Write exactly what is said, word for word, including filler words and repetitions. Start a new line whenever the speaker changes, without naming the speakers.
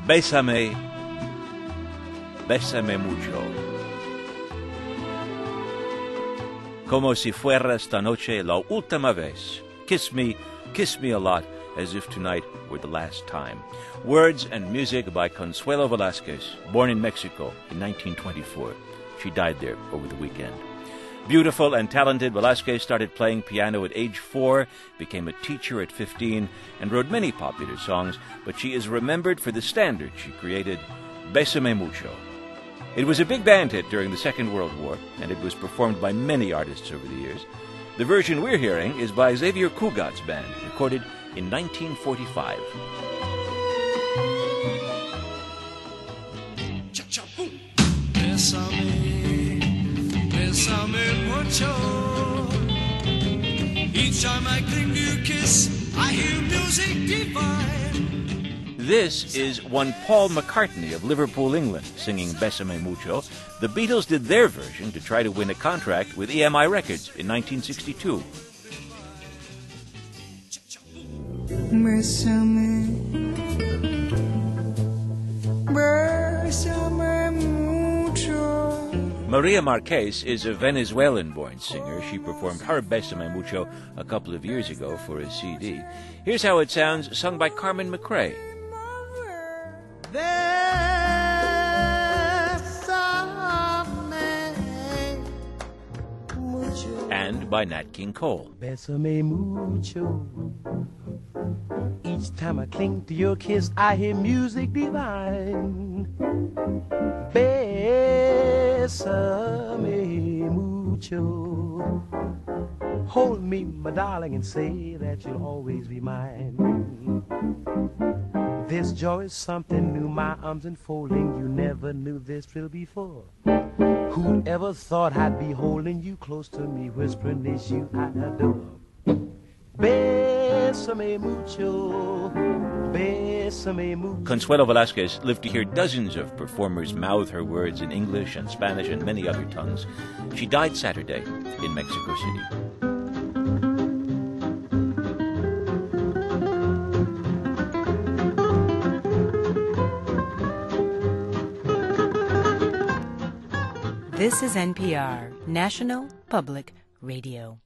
Bésame, bésame mucho. Como si fuera esta noche la última vez. Kiss me, kiss me a lot, as if tonight were the last time. Words and music by Consuelo Velasquez, born in Mexico in nineteen twenty-four. She died there over the weekend. Beautiful and talented, Velasquez started playing piano at age four, became a teacher at fifteen, and wrote many popular songs, but she is remembered for the standard she created, Bésame Mucho. It was a big band hit during the Second World War, and it was performed by many artists over the years. The version we're hearing is by Xavier Cugat's band, recorded in nineteen forty-five.
Bésame, bésame mucho. Each time I cling to your kiss, I hear music divine.
This is one Paul McCartney of Liverpool, England, singing Bésame Mucho. The Beatles did their version to try to win a contract with E M I Records in nineteen sixty-two.
Bésame, bésame mucho.
Maria Marquez is a Venezuelan-born singer. She performed her Bésame Mucho a couple of years ago for a C D. Here's how it sounds, sung by Carmen McRae. And by Nat King Cole.
Bésame mucho. Each time I cling to your kiss, I hear music divine. Bésame mucho. Hold me, my darling, and say that you'll always be mine. This joy is something new, my arms enfolding. You never knew this thrill before. Who'd ever thought I'd be holding you close to me, whispering it's you I adore. Bésame mucho, bésame mucho.
Consuelo Velasquez lived to hear dozens of performers mouth her words in English and Spanish and many other tongues. She died Saturday in Mexico City.
This is N P R, National Public Radio.